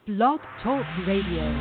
Blog Talk Radio.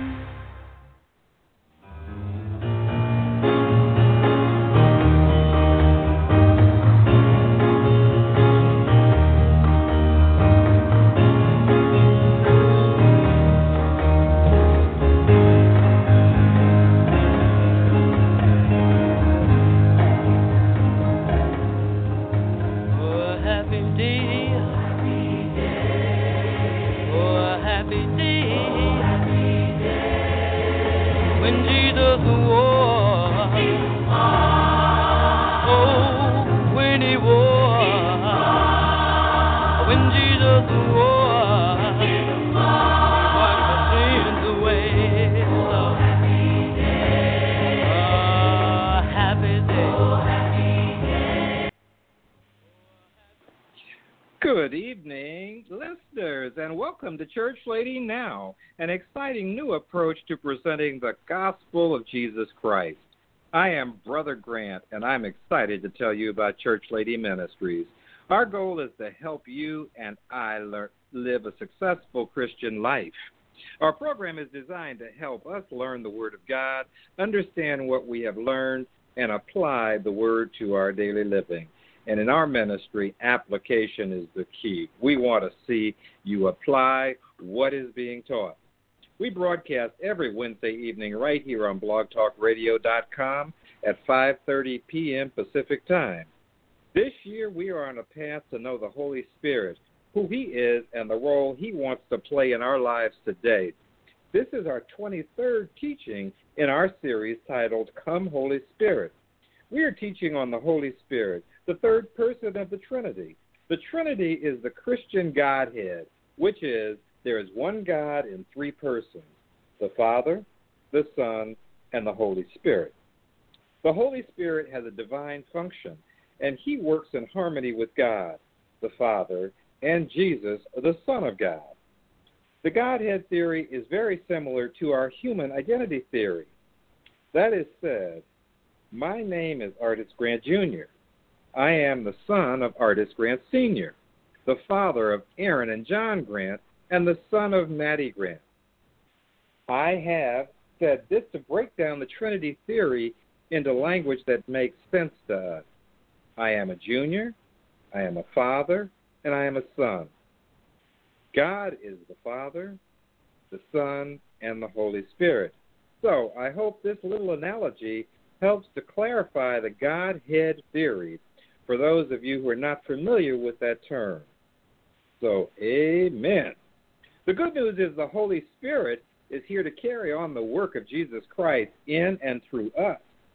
Good evening, listeners, and welcome to Church Lady Now, an exciting new approach to presenting the gospel of Jesus Christ. I am Brother Grant, and I'm excited to tell you about Church Lady Ministries. Our goal is to help you and I live a successful Christian life. Our program is designed to help us learn the Word of God, understand what we have learned, and apply the Word to our daily living. And in our ministry, application is the key. We want to see you apply what is being taught. We broadcast every Wednesday evening right here on blogtalkradio.com at 5:30 p.m. Pacific Time. This year, we are on a path to know the Holy Spirit, who He is, and the role He wants to play in our lives today. This is our 23rd teaching in our series titled, Come Holy Spirit. We are teaching on the Holy Spirit, the third person of the Trinity. The Trinity is the Christian Godhead, which is there is one God in three persons, the Father, the Son, and the Holy Spirit. The Holy Spirit has a divine function, and He works in harmony with God, the Father, and Jesus, the Son of God. The Godhead theory is very similar to our human identity theory. That is said, my name is Artis Grant, Jr. I am the son of Artis Grant, Sr., the father of Aaron and John Grant, and the son of Maddie Grant. I have said this to break down the Trinity theory into language that makes sense to us. I am a junior, I am a father, and I am a son. God is the Father, the Son, and the Holy Spirit. So I hope this little analogy helps to clarify the Godhead theory for those of you who are not familiar with that term. So, amen. The good news is the Holy Spirit is here to carry on the work of Jesus Christ in and through us.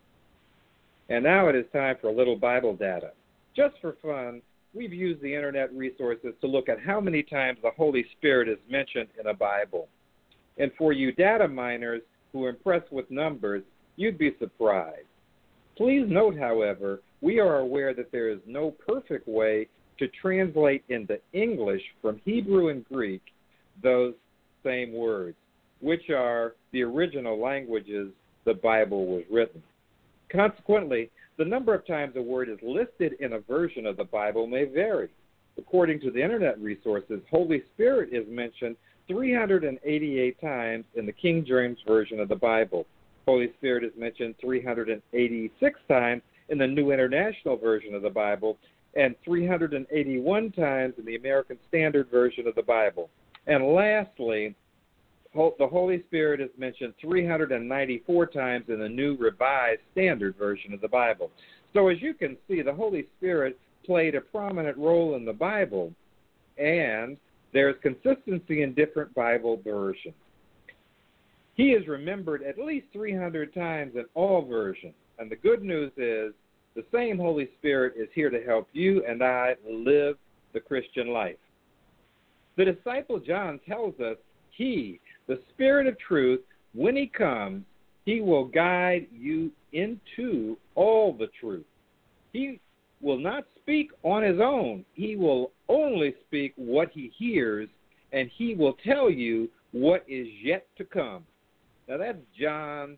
And now it is time for a little Bible data. Just for fun, we've used the internet resources to look at how many times the Holy Spirit is mentioned in a Bible. And for you data miners who are impressed with numbers, you'd be surprised. Please note, however, we are aware that there is no perfect way to translate into English from Hebrew and Greek those same words, which are the original languages the Bible was written. Consequently, the number of times a word is listed in a version of the Bible may vary. According to the internet resources, Holy Spirit is mentioned 388 times in the King James Version of the Bible. Holy Spirit is mentioned 386 times in the New International Version of the Bible, and 381 times in the American Standard Version of the Bible. And lastly, the Holy Spirit is mentioned 394 times in the New Revised Standard Version of the Bible. So as you can see, the Holy Spirit played a prominent role in the Bible, and there's consistency in different Bible versions. He is remembered at least 300 times in all versions. And the good news is the same Holy Spirit is here to help you and I live the Christian life. The disciple John tells us He, the Spirit of truth, when He comes, He will guide you into all the truth. He will not speak on His own. He will only speak what He hears, and He will tell you what is yet to come. Now that's John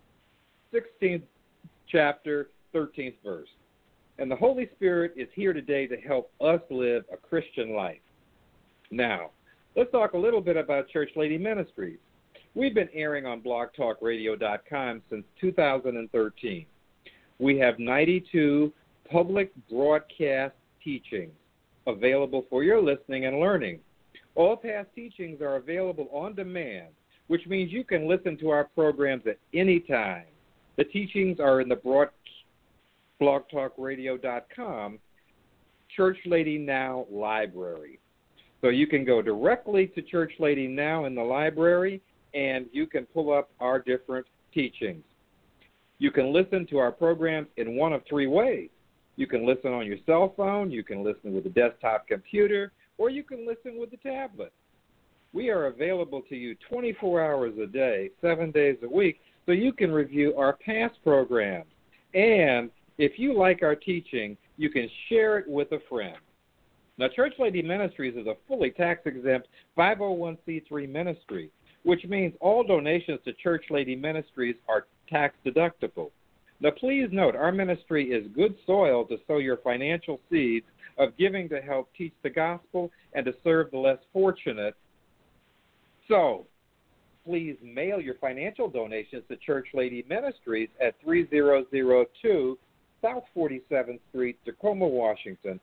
16th chapter, 13th verse. And the Holy Spirit is here today to help us live a Christian life. Now, Let's talk a little bit about Church Lady Ministries. We've been airing on blogtalkradio.com since 2013. We have 92 public broadcast teachings available for your listening and learning. All past teachings are available on demand, which means you can listen to our programs at any time. The teachings are in the blogtalkradio.com Church Lady Now library. So you can go directly to Church Lady Now in the library, and you can pull up our different teachings. You can listen to our programs in one of three ways. You can listen on your cell phone, you can listen with a desktop computer, or you can listen with a tablet. We are available to you 24 hours a day, 7 days a week, so you can review our past programs. And if you like our teaching, you can share it with a friend. Now, Church Lady Ministries is a fully tax-exempt 501c3 ministry, which means all donations to Church Lady Ministries are tax-deductible. Now, please note, our ministry is good soil to sow your financial seeds of giving to help teach the gospel and to serve the less fortunate. So, please mail your financial donations to Church Lady Ministries at 3002 South 47th Street, Tacoma, Washington,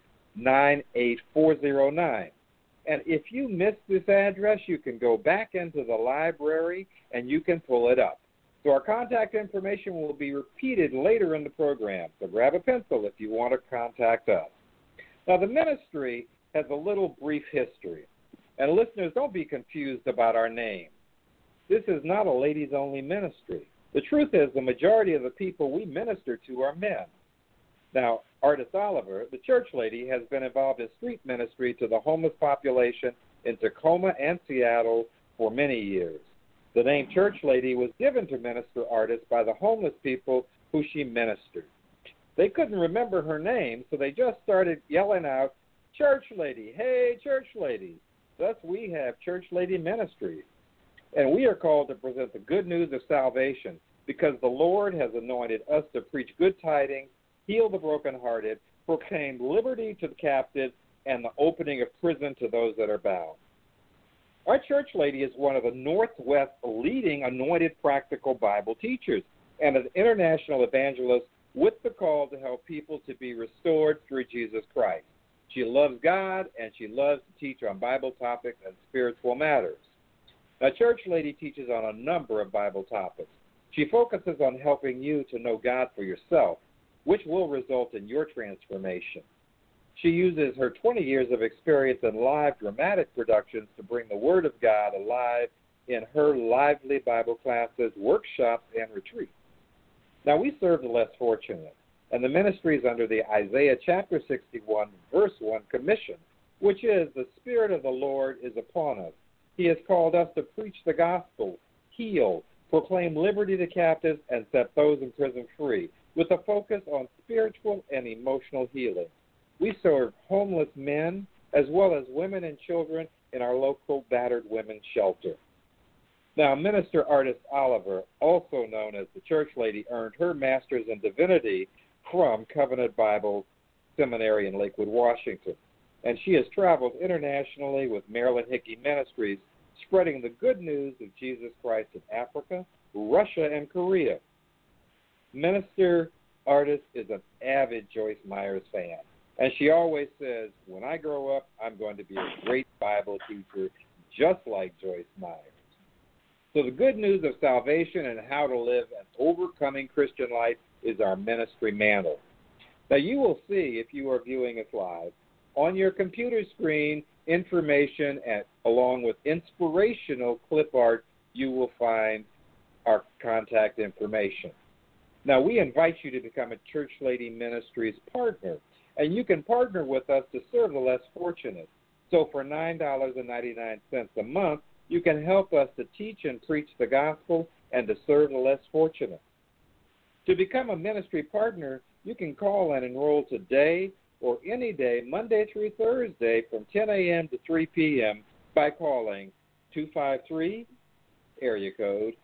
98409. And if you missed this address, you can go back into the library and you can pull it up. So our contact information will be repeated later in the program. So grab a pencil if you want to contact us. Now, the ministry has a little brief history. And listeners, don't be confused about our name. This is not a ladies-only ministry. The truth is the majority of the people we minister to are men. Now, Ardis Oliver, the church lady, has been involved in street ministry to the homeless population in Tacoma and Seattle for many years. The name Church Lady was given to Minister Ardis by the homeless people who she ministered. They couldn't remember her name, so they just started yelling out, "Church Lady, hey, Church Lady." Thus, we have Church Lady Ministries. And we are called to present the good news of salvation because the Lord has anointed us to preach good tidings, heal the brokenhearted, proclaim liberty to the captives, and the opening of prison to those that are bound. Our church lady is one of the Northwest's leading anointed practical Bible teachers and an international evangelist with the call to help people to be restored through Jesus Christ. She loves God, and she loves to teach on Bible topics and spiritual matters. Now, Church Lady teaches on a number of Bible topics. She focuses on helping you to know God for yourself, which will result in your transformation. She uses her 20 years of experience in live dramatic productions to bring the Word of God alive in her lively Bible classes, workshops, and retreats. Now, we serve the less fortunate, and the ministry is under the Isaiah chapter 61, verse 1 commission, which is, "The Spirit of the Lord is upon us. He has called us to preach the gospel, heal, proclaim liberty to captives, and set those in prison free, with a focus on spiritual and emotional healing." We serve homeless men as well as women and children in our local battered women's shelter. Now, Minister Ardis Oliver, also known as the Church Lady, earned her master's in divinity from Covenant Bible Seminary in Lakewood, Washington. And she has traveled internationally with Marilyn Hickey Ministries, spreading the good news of Jesus Christ in Africa, Russia, and Korea. Minister Ardis is an avid Joyce Myers fan, and she always says, "When I grow up, I'm going to be a great Bible teacher, just like Joyce Myers." So the good news of salvation and how to live an overcoming Christian life is our ministry mantle. Now, you will see, if you are viewing us live, on your computer screen, information along with inspirational clip art, you will find our contact information. Now, we invite you to become a Church Lady Ministries partner, and you can partner with us to serve the less fortunate. So for $9.99 a month, you can help us to teach and preach the gospel and to serve the less fortunate. To become a ministry partner, you can call and enroll today or any day, Monday through Thursday, from 10 a.m. to 3 p.m. by calling 253, area code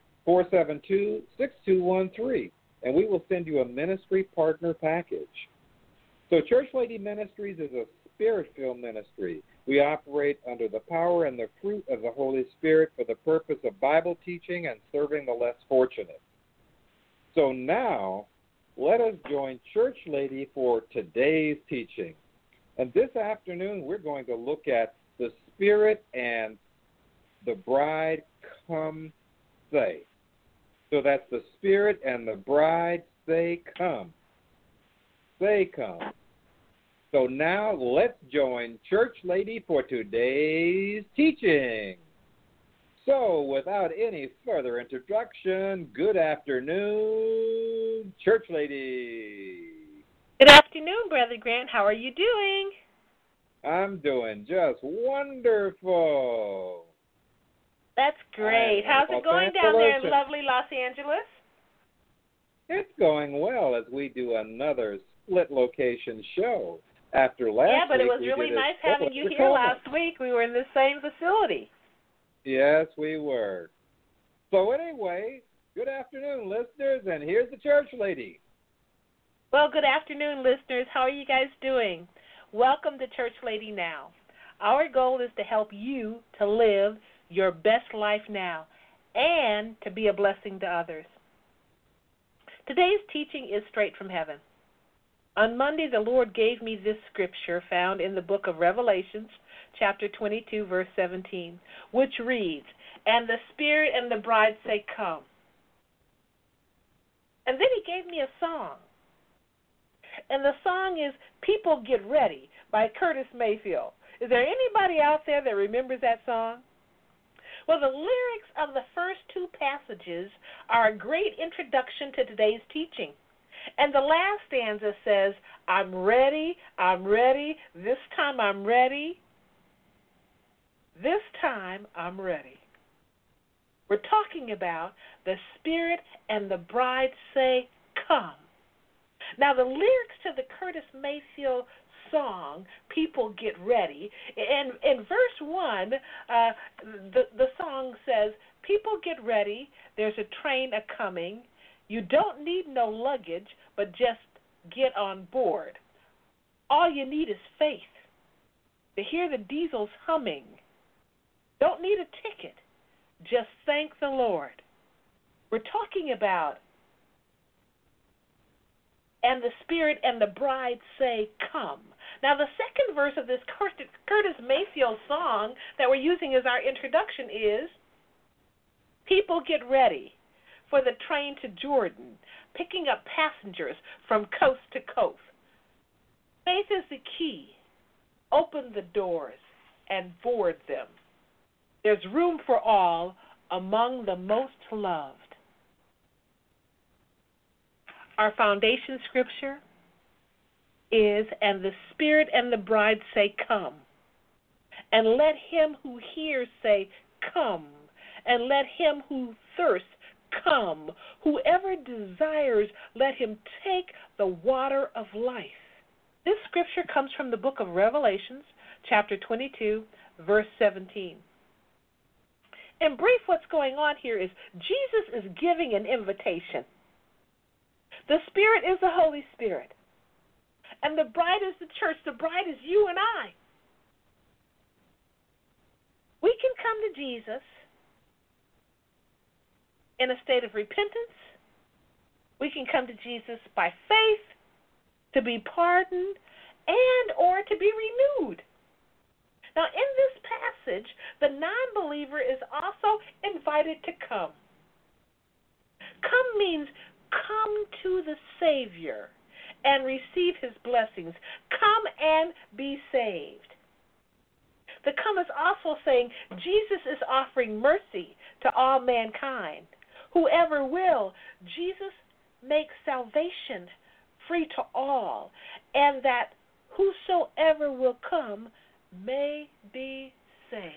472-6213, and we will send you a ministry partner package. So Church Lady Ministries is a spirit-filled ministry We operate under the power and the fruit of the Holy Spirit for the purpose of Bible teaching and serving the less fortunate. So now, let us join Church Lady for today's teaching. And this afternoon, we're going to look at the Spirit and the bride come say. So that's the Spirit and the bride say come. Say come. So now let's join Church Lady for today's teaching. So without any further introduction, good afternoon, Church Lady. Good afternoon, Brother Grant. How are you doing? I'm doing just wonderful. That's great. How's it going down there in lovely Los Angeles? It's going well as we do another split location show. After last week, yeah, but it was really nice having you here last week. We were in the same facility. Yes, we were. So anyway, good afternoon, listeners, and here's the Church Lady. Well, good afternoon, listeners. How are you guys doing? Welcome to Church Lady Now. Our goal is to help you to live your best life now and to be a blessing to others. Today's teaching is straight from heaven. On Monday, the Lord gave me this scripture found in the book of Revelations, chapter 22, verse 17, which reads, "And the Spirit and the bride say, come." And then he gave me a song. And the song is "People Get Ready" by Curtis Mayfield. Is there anybody out there that remembers that song? Well, the lyrics of the first two passages are a great introduction to today's teaching. And the last stanza says, I'm ready, this time I'm ready, this time I'm ready. We're talking about the Spirit and the bride say, come. Now, the lyrics to the Curtis Mayfield song, People Get Ready, and in verse 1, the song says, people get ready, there's a train a-coming, you don't need no luggage, but just get on board. All you need is faith to hear the diesels humming. Don't need a ticket, just thank the Lord. We're talking about, and the Spirit and the bride say, come. Now, the second verse of this Curtis Mayfield song that we're using as our introduction is, people get ready for the train to Jordan, picking up passengers from coast to coast. Faith is the key. Open the doors and board them. There's room for all among the most loved. Our foundation scripture is, and the Spirit and the bride say, come. And let him who hears say, come. And let him who thirsts come. Whoever desires, let him take the water of life. This scripture comes from the book of Revelations, chapter 22, verse 17. In brief, what's going on here is Jesus is giving an invitation. The Spirit is the Holy Spirit. And the bride is the church. The bride is you and I. We can come to Jesus in a state of repentance. We can come to Jesus by faith, to be pardoned, and or to be renewed. Now, in this passage, the non-believer is also invited to come. Come means come to the Savior and receive his blessings. Come and be saved. The come is also saying Jesus is offering mercy to all mankind. Whoever will, Jesus makes salvation free to all, and that whosoever will come may be saved.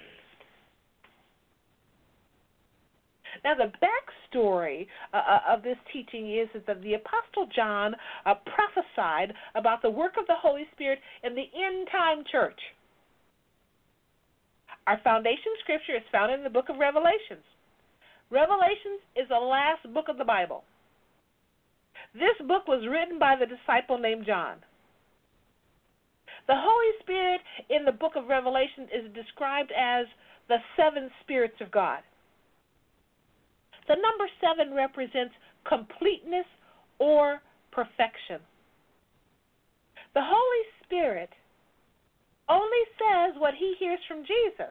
Now, the backstory of this teaching is that the Apostle John prophesied about the work of the Holy Spirit in the end-time church. Our foundation scripture is found in the book of Revelations. Revelations is the last book of the Bible. This book was written by the disciple named John. The Holy Spirit in the book of Revelation is described as the seven spirits of God. The number 7 represents completeness or perfection. The Holy Spirit only says what he hears from Jesus.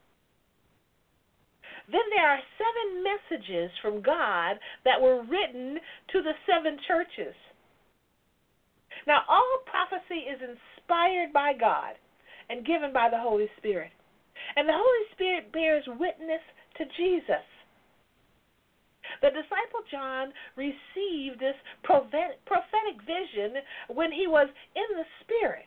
Then there are 7 messages from God that were written to the 7 churches. Now, all prophecy is inspired by God and given by the Holy Spirit. And the Holy Spirit bears witness to Jesus. The disciple John received this prophetic vision when he was in the Spirit.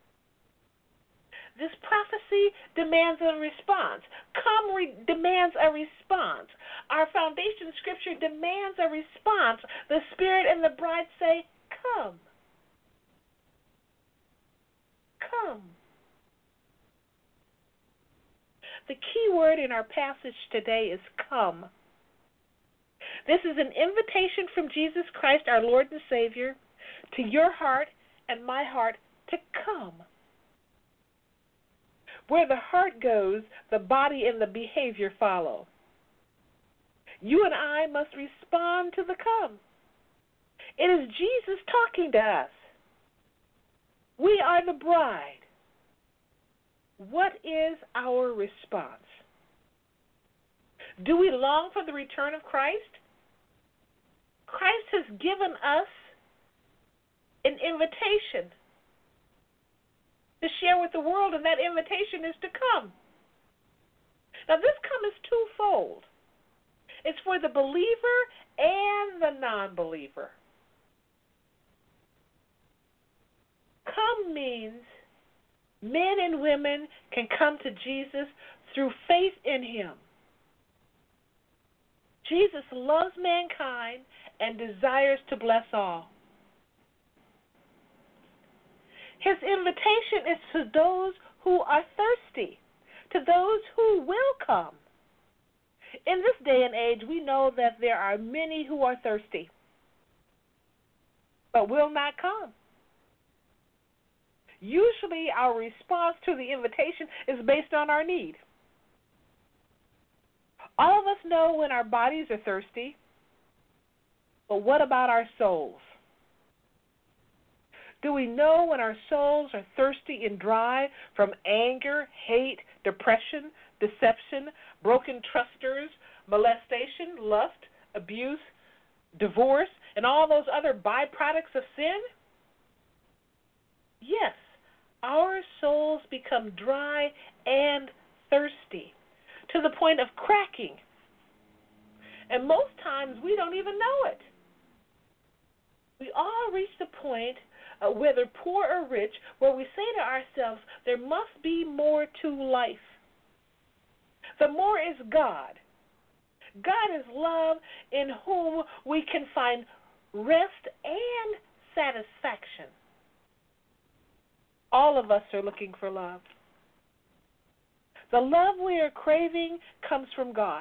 This prophecy demands a response. Demands a response. Our foundation scripture demands a response. The Spirit and the bride say, come. Come. The key word in our passage today is come. This is an invitation from Jesus Christ, our Lord and Savior, to your heart and my heart to come. Where the heart goes, the body and the behavior follow. You and I must respond to the come. It is Jesus talking to us. We are the bride. What is our response? Do we long for the return of Christ? Christ has given us an invitation to share with the world, and that invitation is to come. Now, this come is twofold. It's for the believer and the non-believer. Come means men and women can come to Jesus through faith in him. Jesus loves mankind and desires to bless all. His invitation is to those who are thirsty, to those who will come. In this day and age, we know that there are many who are thirsty, but will not come. Usually our response to the invitation is based on our need. All of us know when our bodies are thirsty, but what about our souls? Do we know when our souls are thirsty and dry from anger, hate, depression, deception, broken trusters, molestation, lust, abuse, divorce, and all those other byproducts of sin? Yes, our souls become dry and thirsty to the point of cracking. And most times we don't even know it. We all reach the point, whether poor or rich, where we say to ourselves, there must be more to life. The more is God. God is love in whom we can find rest and satisfaction. All of us are looking for love. The love we are craving comes from God.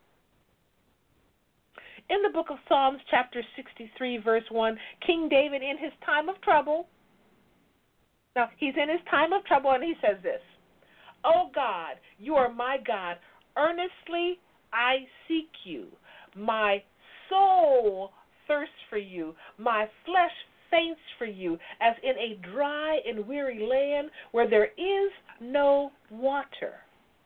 In the book of Psalms, chapter 63, verse 1, King David, in his time of trouble, now he's in his time of trouble, and he says this, "O God, you are my God. Earnestly I seek you. My soul thirsts for you. My flesh faints for you, as in a dry and weary land where there is no water."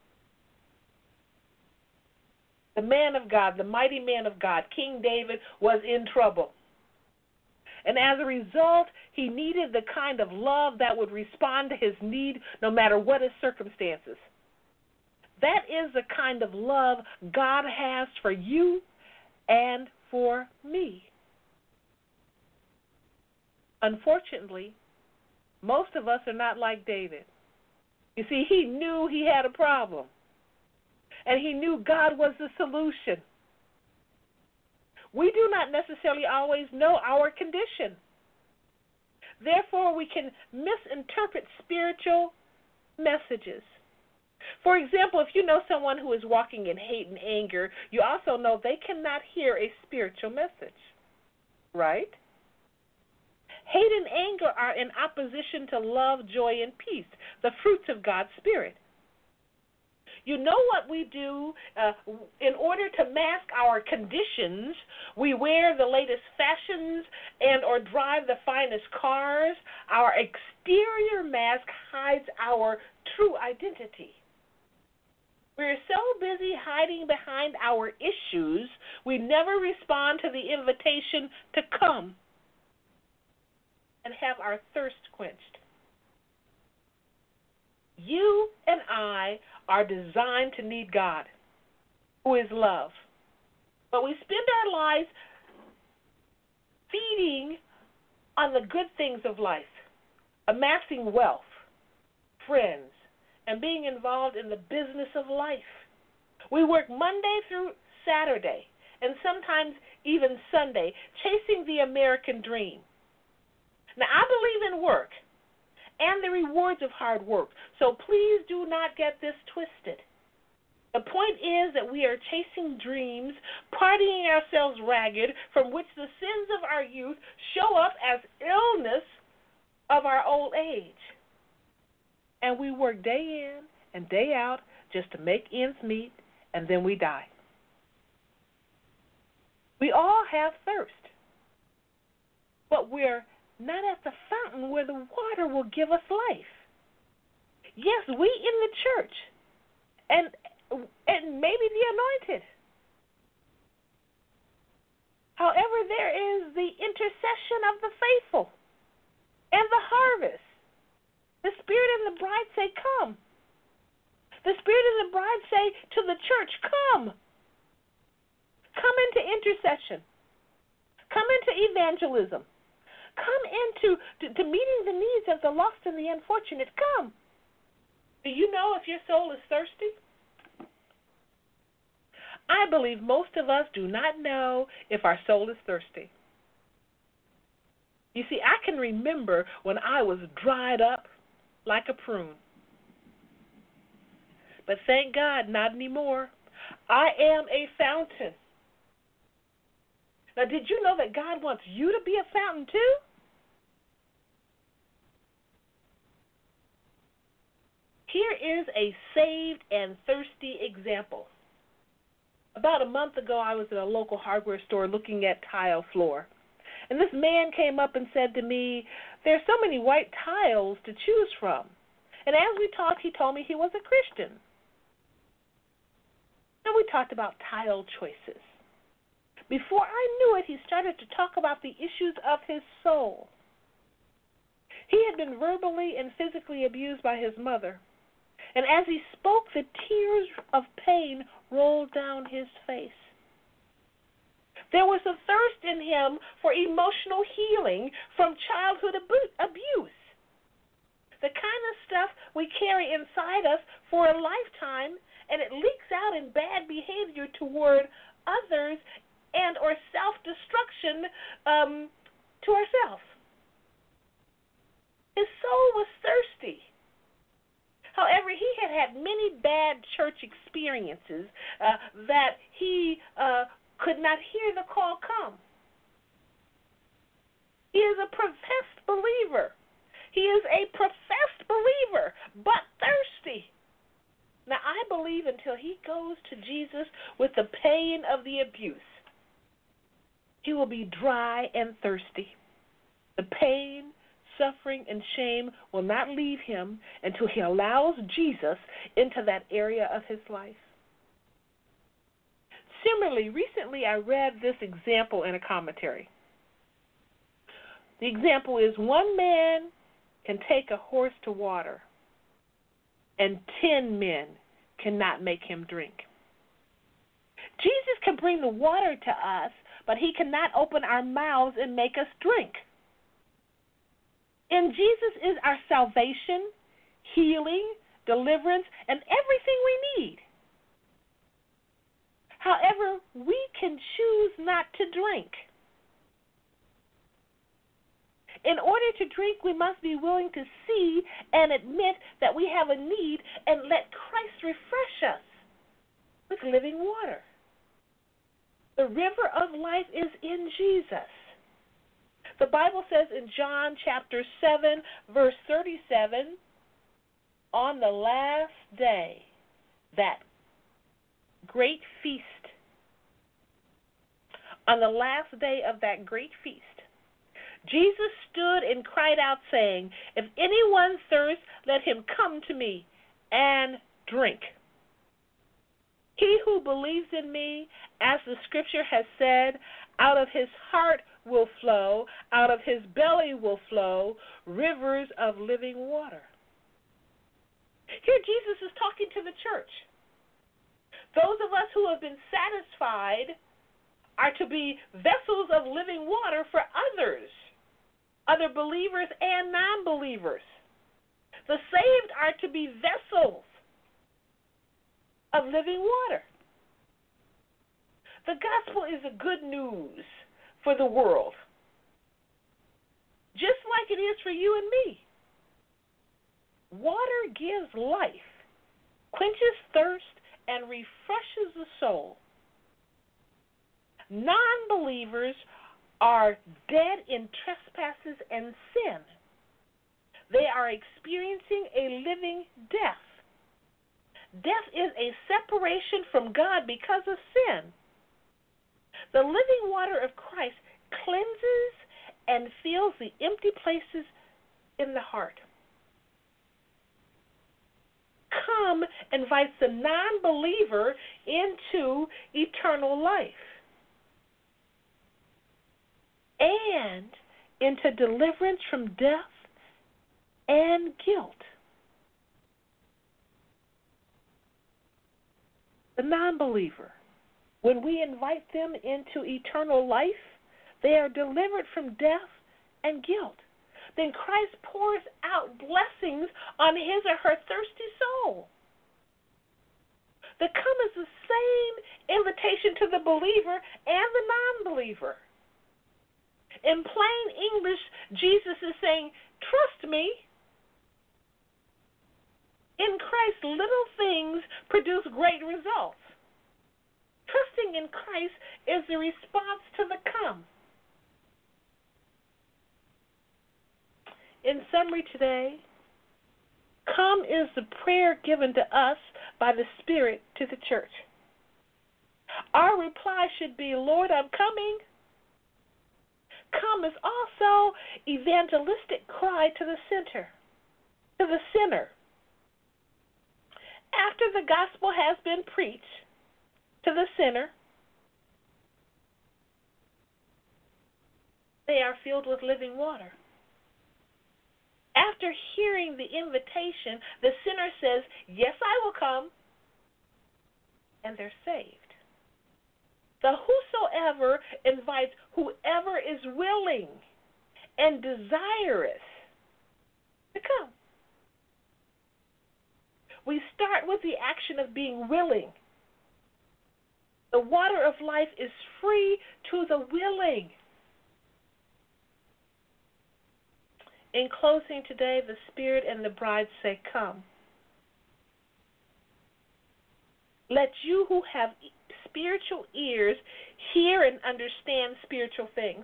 The man of God, the mighty man of God, King David, was in trouble. And as a result, he needed the kind of love that would respond to his need no matter what his circumstances. That is the kind of love God has for you and for me. Unfortunately, most of us are not like David. You see, he knew he had a problem. And he knew God was the solution. We do not necessarily always know our condition. Therefore, we can misinterpret spiritual messages. For example, if you know someone who is walking in hate and anger, you also know they cannot hear a spiritual message, right? Hate and anger are in opposition to love, joy, and peace, the fruits of God's Spirit. You know what we do in order to mask our conditions? We wear the latest fashions and or drive the finest cars. Our exterior mask hides our true identity. We're so busy hiding behind our issues, we never respond to the invitation to come and have our thirst quenched. You and I are designed to need God, who is love. But we spend our lives feeding on the good things of life, amassing wealth, friends, and being involved in the business of life. We work Monday through Saturday, and sometimes even Sunday, chasing the American dream. Now, I believe in work and the rewards of hard work, so please do not get this twisted. The point is that we are chasing dreams, partying ourselves ragged, from which the sins of our youth show up as illness of our old age. And we work day in and day out just to make ends meet, and then we die. We all have thirst, but we're not at the fountain where the water will give us life. Yes, we in the church, and maybe the anointed. However, there is the intercession of the faithful and the harvest. The Spirit and the bride say, come. The Spirit and the bride say to the church, come. Come into intercession. Come into evangelism. Come into to meeting the needs of the lost and the unfortunate. Come. Do you know if your soul is thirsty? I believe most of us do not know if our soul is thirsty. You see, I can remember when I was dried up like a prune. But thank God, not anymore. I am a fountain. Now, did you know that God wants you to be a fountain too? Here is a saved and thirsty example. About a month ago, I was at a local hardware store looking at tile floor. And this man came up and said to me, there are so many white tiles to choose from. And as we talked, he told me he was a Christian. And we talked about tile choices. Before I knew it, he started to talk about the issues of his soul. He had been verbally and physically abused by his mother. And as he spoke, the tears of pain rolled down his face. There was a thirst in him for emotional healing from childhood abuse. The kind of stuff we carry inside us for a lifetime, and it leaks out in bad behavior toward others and or self-destruction to ourselves. His soul was thirsty. However, he had had many bad church experiences that he could not hear the call come. He is a professed believer. He is a professed believer, but thirsty. Now, I believe until he goes to Jesus with the pain of the abuse, he will be dry and thirsty. The pain, suffering, and shame will not leave him until he allows Jesus into that area of his life. Similarly, recently I read this example in a commentary. The example is one man can take a horse to water, and 10 men cannot make him drink. Jesus can bring the water to us, but he cannot open our mouths and make us drink. In Jesus is our salvation, healing, deliverance, and everything we need. However, we can choose not to drink. In order to drink, we must be willing to see and admit that we have a need and let Christ refresh us with living water. The river of life is in Jesus. The Bible says in John chapter 7, verse 37, on the last day, that great feast, on the last day of that great feast, Jesus stood and cried out, saying, if anyone thirsts, let him come to me and drink. He who believes in me, as the scripture has said, out of his heart will flow, out of his belly will flow rivers of living water. Here Jesus is talking to the church. Those of us who have been satisfied are to be vessels of living water for others, other believers and non-believers. The saved are to be vessels of living water. The gospel is a good news for the world, just like it is for you and me. Water gives life, quenches thirst, and refreshes the soul. Non-believers are dead in trespasses and sin. They are experiencing a living death. Death is a separation from God because of sin. The living water of Christ cleanses and fills the empty places in the heart. Come invites the non-believer into eternal life and into deliverance from death and guilt. The non-believer, when we invite them into eternal life, they are delivered from death and guilt. Then Christ pours out blessings on his or her thirsty soul. The come is the same invitation to the believer and the non-believer. In plain English, Jesus is saying, trust me. In Christ, little things produce great results. Trusting in Christ is the response to the come. In summary today, come is the prayer given to us by the Spirit to the church. Our reply should be, Lord, I'm coming. Come is also evangelistic cry to the sinner. After the gospel has been preached to the sinner, they are filled with living water. After hearing the invitation, the sinner says, yes, I will come, and they're saved. The whosoever invites whoever is willing and desirous to come. We start with the action of being willing. The water of life is free to the willing. In closing today, the Spirit and the bride say, come. Let you who have spiritual ears hear and understand spiritual things.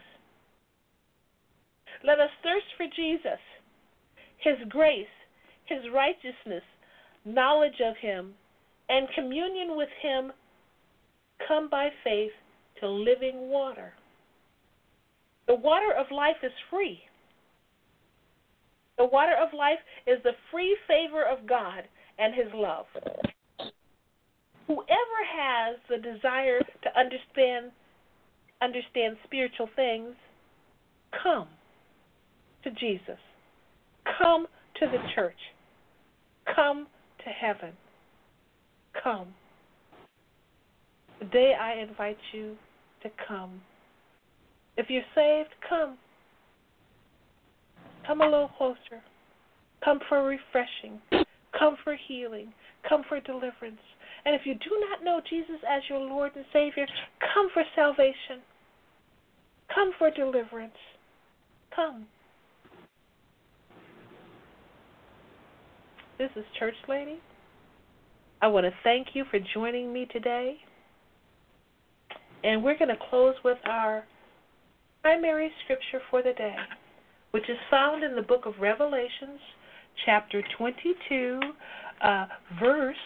Let us thirst for Jesus, his grace, his righteousness, knowledge of him, and communion with him. Come by faith to living water. The water of life is free. The water of life is the free favor of God and his love. Whoever has the desire to understand spiritual things, come to Jesus. Come to the church. Come to heaven. Come. Today I invite you to come. If you're saved, come. Come a little closer. Come for refreshing. Come for healing. Come for deliverance. And if you do not know Jesus as your Lord and Savior, come for salvation. Come for deliverance. Come. This is Church Lady. I want to thank you for joining me today. And we're going to close with our primary scripture for the day, which is found in the book of Revelations, chapter 22, verse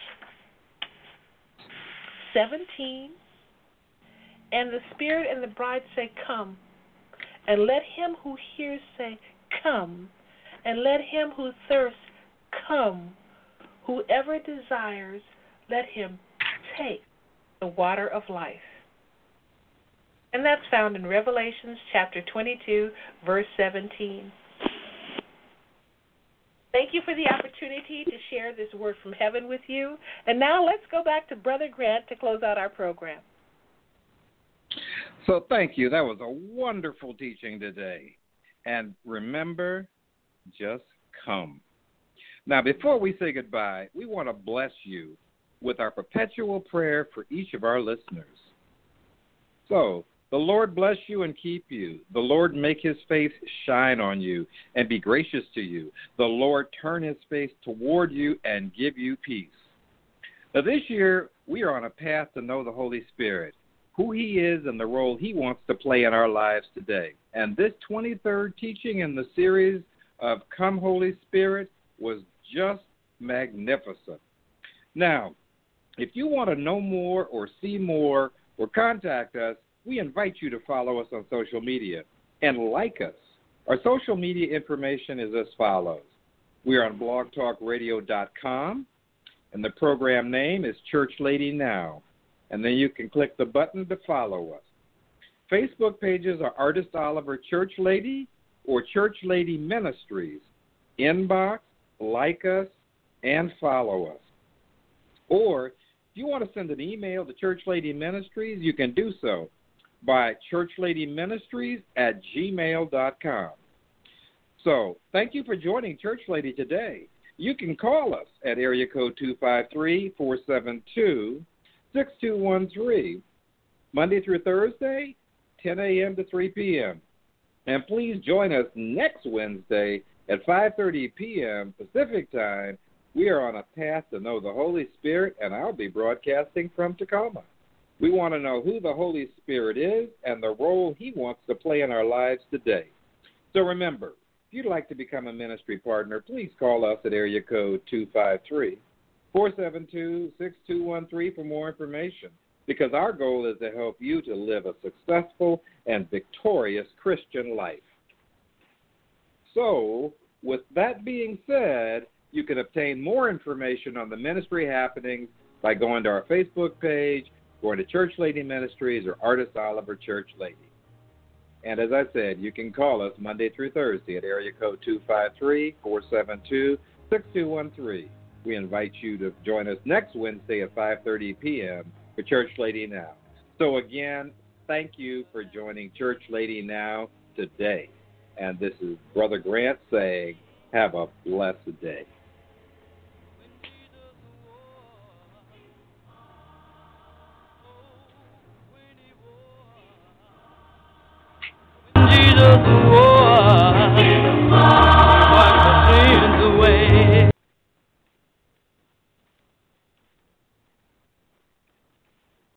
17. And the Spirit and the bride say, come. And let him who hears say, come. And let him who thirsts come. Whoever desires, let him take the water of life. And that's found in Revelations chapter 22, verse 17. Thank you for the opportunity to share this word from heaven with you. And now let's go back to Brother Grant to close out our program. So thank you. That was a wonderful teaching today. And remember, just come. Now, before we say goodbye, we want to bless you with our perpetual prayer for each of our listeners. So, the Lord bless you and keep you. The Lord make his face shine on you and be gracious to you. The Lord turn his face toward you and give you peace. Now, this year, we are on a path to know the Holy Spirit, who he is and the role he wants to play in our lives today. And this 23rd teaching in the series of Come Holy Spirit was just magnificent. Now, if you want to know more or see more or contact us, we invite you to follow us on social media and like us. Our social media information is as follows. We are on blogtalkradio.com, and the program name is Church Lady Now. And then you can click the button to follow us. Facebook pages are Artist Oliver Church Lady or Church Lady Ministries. Inbox, like us, and follow us. Or if you want to send an email to Church Lady Ministries, you can do so by churchladyministries@gmail.com. So thank you for joining Church Lady today. You can call us at area code 253-472-6213, Monday through Thursday, 10 a.m. to 3 p.m. And please join us next Wednesday at 5:30 p.m. Pacific Time. We are on a path to know the Holy Spirit, and I'll be broadcasting from Tacoma. We want to know who the Holy Spirit is and the role he wants to play in our lives today. So remember, if you'd like to become a ministry partner, please call us at area code 253-472-6213 for more information, because our goal is to help you to live a successful and victorious Christian life. So, with that being said, you can obtain more information on the ministry happenings by going to our Facebook page, going to Church Lady Ministries or Artist Oliver Church Lady. And as I said, you can call us Monday through Thursday at area code 253-472-6213. We invite you to join us next Wednesday at 5:30 p.m. for Church Lady Now. So again, thank you for joining Church Lady Now today. And this is Brother Grant saying, have a blessed day. Jesus,